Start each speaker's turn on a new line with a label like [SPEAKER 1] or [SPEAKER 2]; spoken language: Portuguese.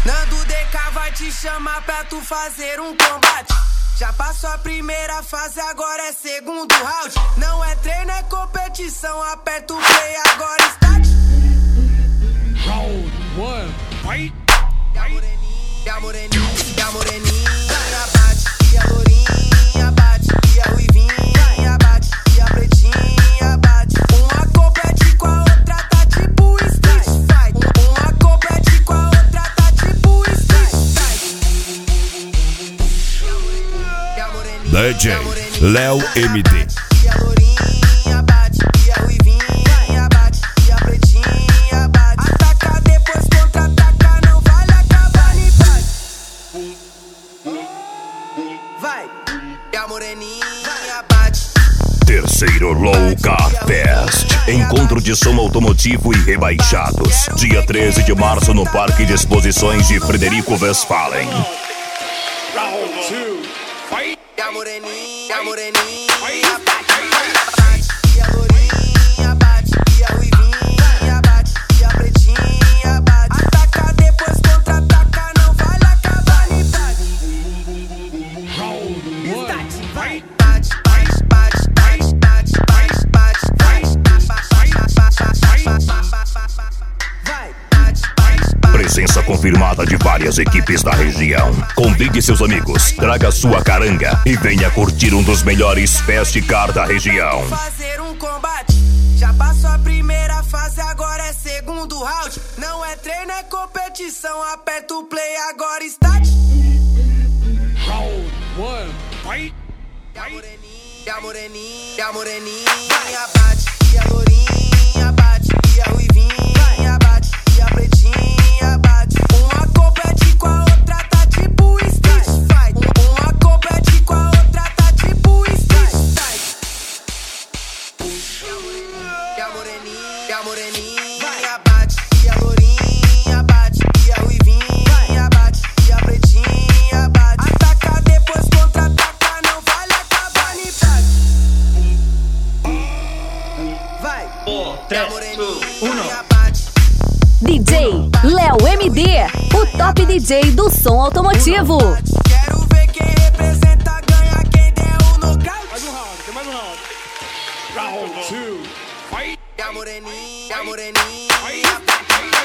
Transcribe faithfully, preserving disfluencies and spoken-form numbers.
[SPEAKER 1] Nando D K vai te chamar pra tu fazer um combate. Já passou a primeira fase, agora é segundo round. Não é treino, é competição. Aperta o play, agora start.
[SPEAKER 2] Round one, fight.
[SPEAKER 1] E a moreninha, e a moreninha, e a moreninha bate. E a lourinha bate. E a ruivinha bate. E a pretinha bate. Uma compete com a outra, tá tipo street fight. Uma compete com a outra, tá tipo street fight.
[SPEAKER 3] D J Léo M D.
[SPEAKER 1] E a lourinha bate. E a ruivinha bate. E a pretinha bate. Ataca depois contra-ataca, não vale acabar nem bate. Vai. E a moreninha bate.
[SPEAKER 3] Terceiro Low Car Fest. Encontro de som automotivo e rebaixados. Dia treze de março no Parque de Exposições de Frederico Westphalen.
[SPEAKER 2] Round two, fight.
[SPEAKER 1] E a moreninha, e a moreninha bate. E a lourinha bate. E a ruivinha bate. E a pretinha bate. Ataca depois contra-ataca, não vale acabar nem bate.
[SPEAKER 2] Round one, fight.
[SPEAKER 1] Bate, bate, bate, bate, bate, bate, bate, vai, bate, bate, bate.
[SPEAKER 3] Presença confirmada de várias equipes da região. Convide seus amigos, traga sua caranga e venha curtir um dos melhores Fast Car da região.
[SPEAKER 1] Fazer um combate. Já passou a primeira fase, agora é segundo round. Não é treino, é competição. Aperta o play, agora start.
[SPEAKER 2] Round one, fight.
[SPEAKER 1] E a moreninha, e a moreninha, e a moreninha bate. E a lourinha bate. E a ruivinha bate. E a pretinha bate. Uma compete com a outra, tá tipo street fight. Uma compete com a outra, tá tipo street fight. E a moreninha, e a moreninha bate. E a lourinha bate. E a ruivinha bate. E a pretinha bate. Ataca depois contra-ataca, não vale acabar nem bate. Vai. E a moreninha bate.
[SPEAKER 4] D J Léo M D, o top D J do som automotivo.
[SPEAKER 1] Quero ver quem representa, ganha quem der o nocaute.
[SPEAKER 2] Mais um round, tem mais um round. Round two, fight.
[SPEAKER 1] E a moreninha, e a moreninha bate.